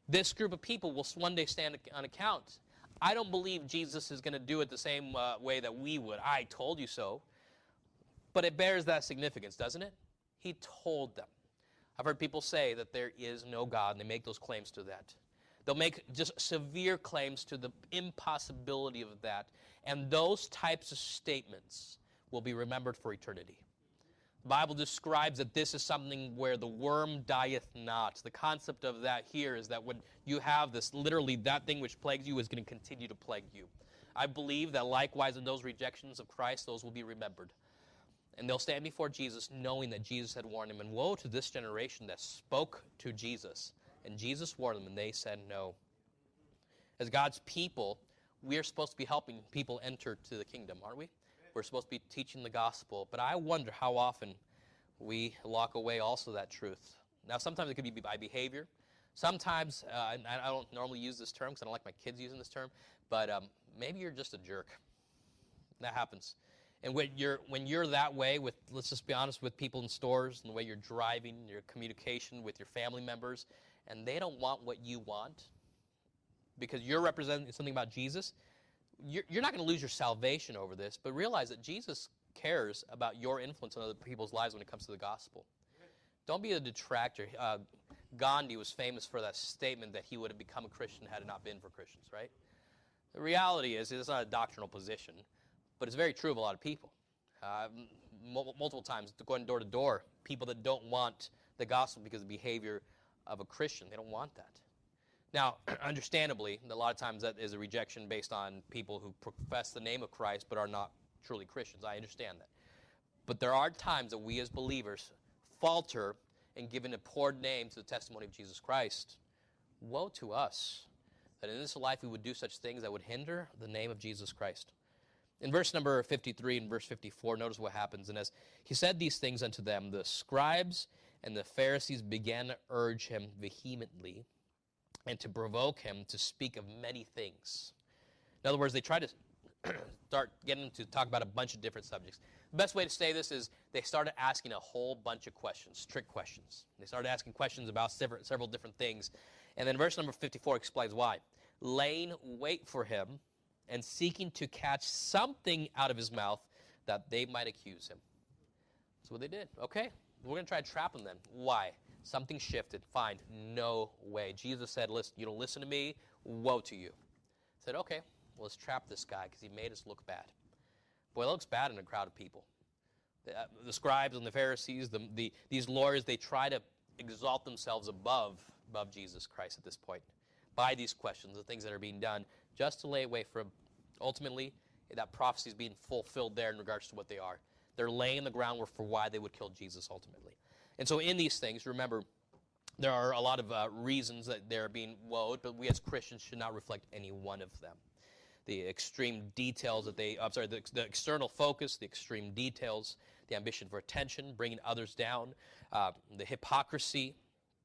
This group of people will one day stand on account. I don't believe Jesus is going to do it the same way that we would. I told you so. But it bears that significance, doesn't it? He told them. I've heard people say that there is no God, and they make those claims to that. They'll make just severe claims to the impossibility of that. And those types of statements will be remembered for eternity. The Bible describes that this is something where the worm dieth not. The concept of that here is that when you have this, literally that thing which plagues you is going to continue to plague you. I believe that likewise in those rejections of Christ, those will be remembered. And they'll stand before Jesus knowing that Jesus had warned him. And woe to this generation that spoke to Jesus. And Jesus warned them, and they said no. As God's people, we are supposed to be helping people enter to the kingdom, aren't we? We're supposed to be teaching the gospel. But I wonder how often we lock away also that truth. Now, sometimes it could be by behavior. Sometimes, and I don't normally use this term because I don't like my kids using this term, but maybe you're just a jerk. That happens. And when you're that way with, let's just be honest, with people in stores and the way you're driving, your communication with your family members, and they don't want what you want because you're representing something about Jesus, you're not going to lose your salvation over this, but realize that Jesus cares about your influence on other people's lives when it comes to the gospel. Don't be a detractor. Gandhi was famous for that statement that he would have become a Christian had it not been for Christians, right? The reality is it's not a doctrinal position, but it's very true of a lot of people. Multiple times, going door to door, people that don't want the gospel because of the behavior of a Christian, they don't want that. Now, understandably, a lot of times that is a rejection based on people who profess the name of Christ but are not truly Christians. I understand that. But there are times that we as believers falter in giving a poor name to the testimony of Jesus Christ. Woe to us that in this life we would do such things that would hinder the name of Jesus Christ. In verse number 53 and verse 54, notice what happens. And as he said these things unto them, the scribes and the Pharisees began to urge him vehemently and to provoke him to speak of many things. In other words, they tried to start getting him to talk about a bunch of different subjects. The best way to say this is they started asking a whole bunch of questions, trick questions. They started asking questions about several different things. And then verse number 54 explains why. Laying wait for him and seeking to catch something out of his mouth that they might accuse him. That's what they did. Okay, we're going to try to trap him then. Why? Something shifted. Fine. No way. Jesus said, listen, you don't listen to me, woe to you. I said, okay, well, let's trap this guy because he made us look bad. Boy, it looks bad in a crowd of people. The scribes and the Pharisees, these lawyers, they try to exalt themselves above Jesus Christ at this point by these questions, the things that are being done, just to lay away for him. Ultimately, that prophecy is being fulfilled there in regards to what they are. They're laying the groundwork for why they would kill Jesus ultimately. And so in these things, remember, there are a lot of reasons that they're being woed, but we as Christians should not reflect any one of them. The extreme details that the external focus, the extreme details, the ambition for attention, bringing others down, the hypocrisy,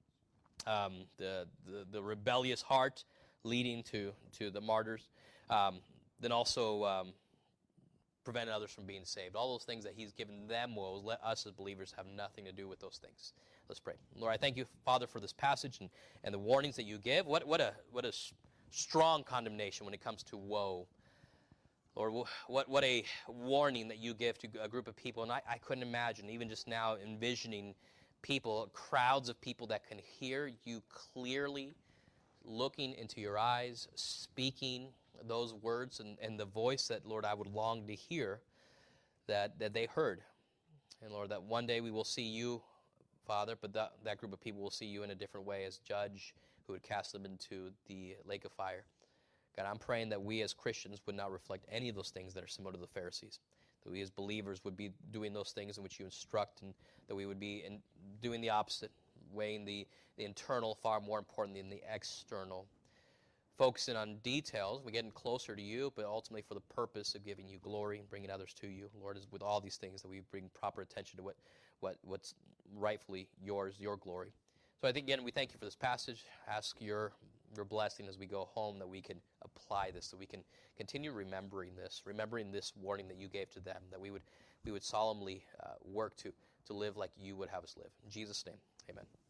the rebellious heart leading to the martyrs, then also preventing others from being saved. All those things that he's given them woes, let us as believers have nothing to do with those things. Let's pray. Lord, I thank you, Father, for this passage and the warnings that you give. What a strong condemnation when it comes to woe. Lord, what a warning that you give to a group of people. And I couldn't imagine, even just now, envisioning people, crowds of people that can hear you clearly, looking into your eyes, speaking those words and the voice that, Lord, I would long to hear that they heard. And, Lord, that one day we will see you, Father, but that group of people will see you in a different way as judge who would cast them into the lake of fire. God, I'm praying that we as Christians would not reflect any of those things that are similar to the Pharisees, that we as believers would be doing those things in which you instruct, and that we would be doing the opposite, weighing the internal far more important than the external, focusing on details. We're getting closer to you, but ultimately for the purpose of giving you glory and bringing others to you. Lord, is with all these things that we bring proper attention to what's rightfully yours, your glory. So I think, again, we thank you for this passage. Ask your blessing as we go home that we can apply this, that we can continue remembering this warning that you gave to them, that we would solemnly work to live like you would have us live. In Jesus' name, amen.